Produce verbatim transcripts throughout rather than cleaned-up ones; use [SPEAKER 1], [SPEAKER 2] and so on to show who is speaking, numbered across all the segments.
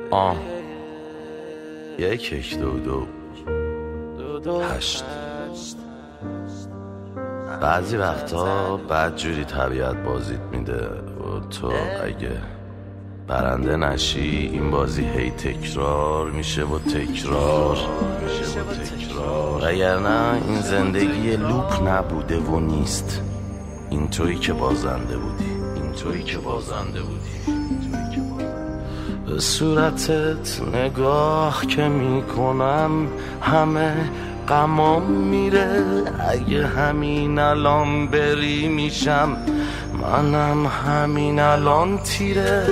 [SPEAKER 1] آه یک یک دو دو هشت. بعضی وقتا بد جوری طبیعت بازیت میده و تو اگه برنده نشی این بازی هی تکرار میشه و تکرار میشه و تکرار. وگرنه این زندگی لوپ نبوده و نیست، این تویی که بازنده بودی، این تویی که بازنده بودی. به صورتت نگاه که میکنم همه غمام میره، اگه همین الان بری میشم منم همین الان تیره.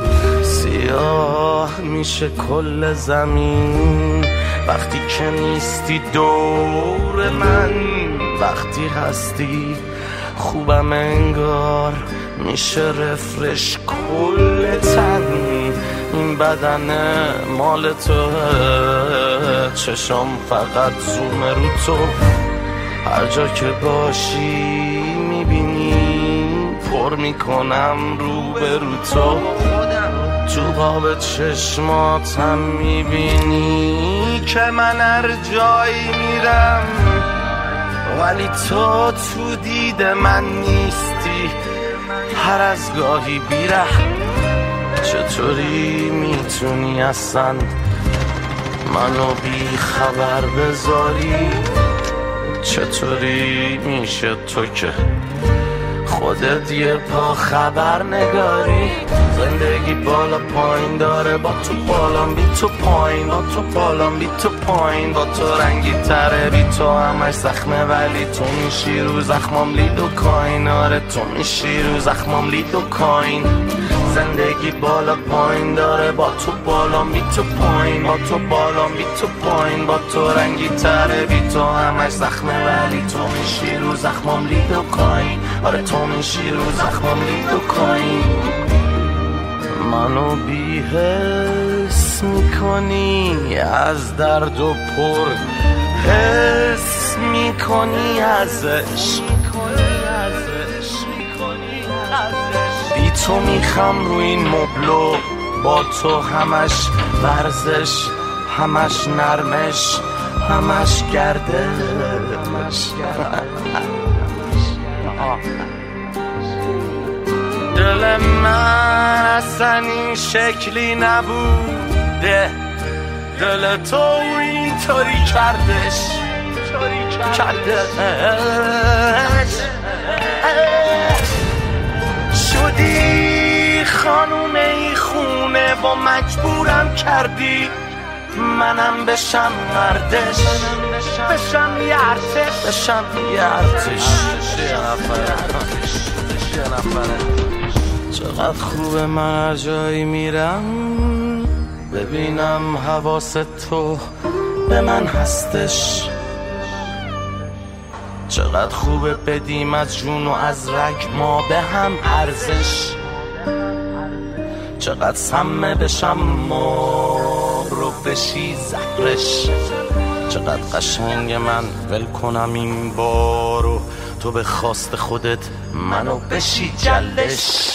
[SPEAKER 1] سیاه میشه کل زمین وقتی که نیستی دور من، وقتی هستی خوبم انگار میشه رفرش کل تن. این بدن مال تو، چشم فقط زوم رو تو، هر جا که باشی میبینی پر میکنم رو به رو تو. تو قاب چشماتم میبینی که من هر جایی میرم ولی تو تو دید من نیستی، هر از گاهی بیره. چطوری میتونی اصلا منو بی خبر بذاری؟ چطوری میشه تو که خودت یه پا خبر نگاری؟ زندگی بالا پایین داره، با تو بالام بی تو پایین، با تو بالام بی تو پایین، با تو رنگی تره بی تو همش زخمه ولی تو میشی رو زخمام لید و کاین. آره تو میشی رو زخمام لید و کاین. زندگی بالا پایین داره، با تو بالام بی تو پایین، با تو بالام بی تو پایین، با تو رنگی تره بی تو همش زخمه ولی تو میشی رو زخمام لید و کاین. آره تو میشی رو زخمام لید و کاین. منو بی حس میکنی از درد و پر حس میکنی از عشق، بی تو میخم رو این مبلو، با تو همش ورزش، همش نرمش، همش گرده. دل من اصلا این شکلی نبوده، دل تو اینطوری کردش کردش. شدی خانوم ای خونه و مجبورم کردی منم بشم مردش، بشم یه ارتش، بشم یه ارتش. چقدر خوبه من هر جایی میرم ببینم حواس تو به من هستش. چقدر خوبه بدیم از جون و از رگ ما به هم ارزش. چقدر سمه بشم ما رو بشی زهرش. چقدر قشنگ من ول کنم این بارو، تو به خواست خودت منو بشی جلش.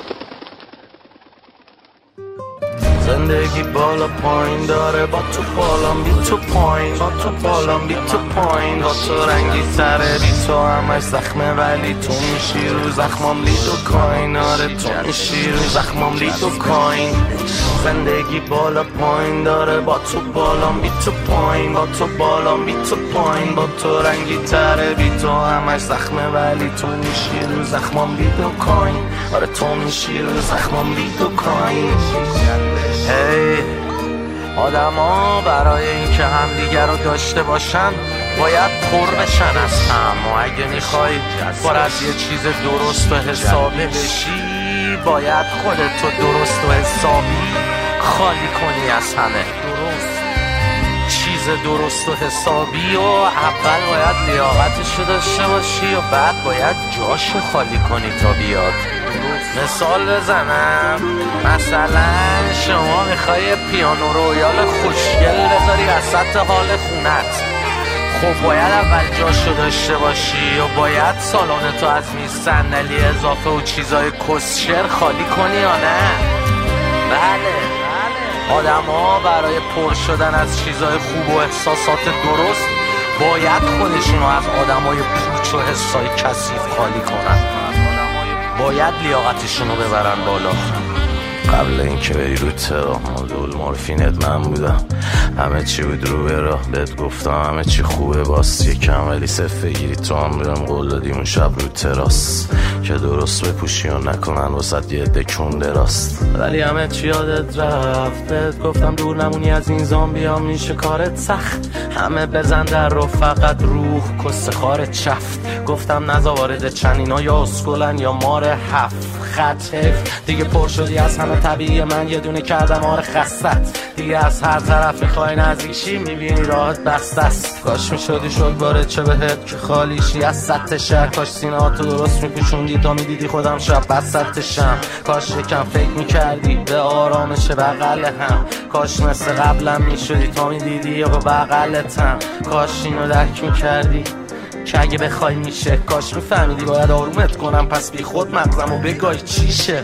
[SPEAKER 1] زندگی بالا پایین داره، با تو بالام بی تو پایین، با تو بالام بی تو پایین، با تو رنگی تره بی تو همش زخمه ولی تو میشی رو زخمام لید و کاین. آره تو میشی رو زخمام لید و کاین. زندگی بالا پایین داره، با تو بالام بی تو پایین، با تو بالام بی تو پایین، با تو رنگی تره بی تو همش زخمه ولی تو میشی رو زخمام لید و کاین. آره تو میشی رو زخمام لید و کاین. هی آدم ها برای این که همدیگر رو داشته باشن باید پر بشن از هم، و اگه میخوای پر از یه چیز درست و حسابی بشی باید خودتو درست و حسابی خالی کنی از همه. چیز درست و حسابی و اول باید لیاقتشو داشته باشی و بعد باید جاشو خالی کنی تا بیاد. مثال بزنم، مثلا شما میخوای پیانو رویال خوشگل بذاری وسط حال خونت، خب باید اول جاشو داشته باشی و باید سالنتو از میز صندلی اضافه و چیزای کسشر خالی کنی یا نه؟ بله آدم ها برای پر شدن از چیزای خوب و احساسات درست باید خودشونو از آدم های پوچ و حسای کثیف خالی کنن، باید لیاقتشونو ببرن بالا. قبل اینکه بری رو ترا دول مورفینت من بودم، همه چی بود رو برا، بهت گفتم همه چی خوبه، باست یکم ولی صف بگیری تو هم برم قول دادیم اون شب رو تراس که درست بپوشی و نکنن واسد یه دکون دراست، ولی همه چی یادت رفت. بهت گفتم دور نمونی از این زامبی ها، میشه کارت سخت، همه بزن در رو فقط روح کس خارت چفت. گفتم نزا وارد چنینا یا اسکولن یا مار هفت خط حیف دیگه پر شدی از همه طبیعی من یه دونه کردم آره خستت دیگه از هر طرف میخوای نزدیکشی میبینی راحت بسته است. کاش میشدی شد باره چه بهت که خالیشی از سطح شهر، کاش سینه‌هاتو درست میپوشوندی تا میدیدی خودم شب بسطشم، کاش یکم فکر میکردی به آرامش بغل هم، کاش مثل قبلم میشدی تا میدیدی یا به بغلتم، کاش اینو درک میکردی که اگه بخوای میشه، کاش میفهمیدی باید آرومت کنم پس بی خود مغزم و بگای چیشه.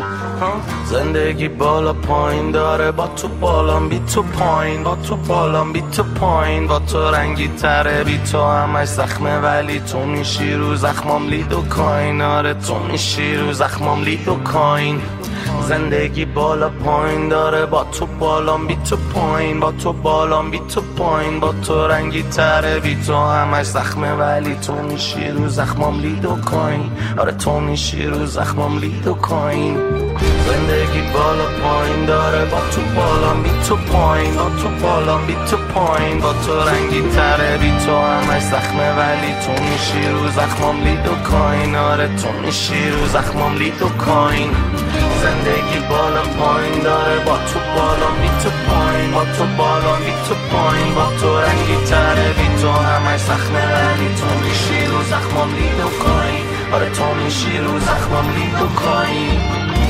[SPEAKER 1] زندگی بالا پایین داره، با تو بالام بی تو پایین، با تو بالام بی تو پایین، با تو رنگی تره بی تو همش زخمه ولی تو میشی رو زخمام لید و کاین، آره تو میشی رو زخمام لید و کاین. زندگی بالا پایین داره، با تو بالام بی تو پایین، با تو بالام بی تو پایین، با تو رنگی تره بی تو همش زخمه ولی تو میشی رو زخمام لید و کاین، آره تو میشی رو زخمام لید و کاین. زندگی بالا پایین داره، با تو بالام بی تو پایین، با تو بالام بی تو پایین، با تو رنگی تره بی تو همش زخمه ولی تو میشی رو زخمام لید و کاین، آره تو میشی رو زخمام لید و کاین. زندگی بالا پایین داره، با تو بالام بی تو پایین، با تو بالام بی تو پایین، با تو رنگی تره بی تو همش زخمه ولی تو میشی رو زخمام لید و کاین، آره تو میشی رو زخمام لید و کاین.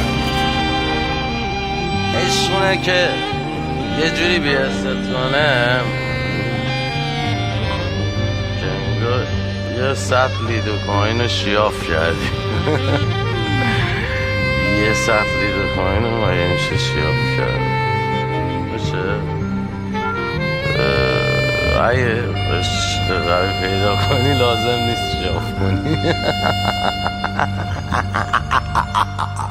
[SPEAKER 1] عشقونه که یه جوری بیست کنه که انگار یه سطح لید و کاین رو شیاف کردی یه سطح لید و کاین رو مگه میشه شیاف کرد؟ میشه؟ اگه عشق قوی پیدا کنی لازم نیست شیاف کنی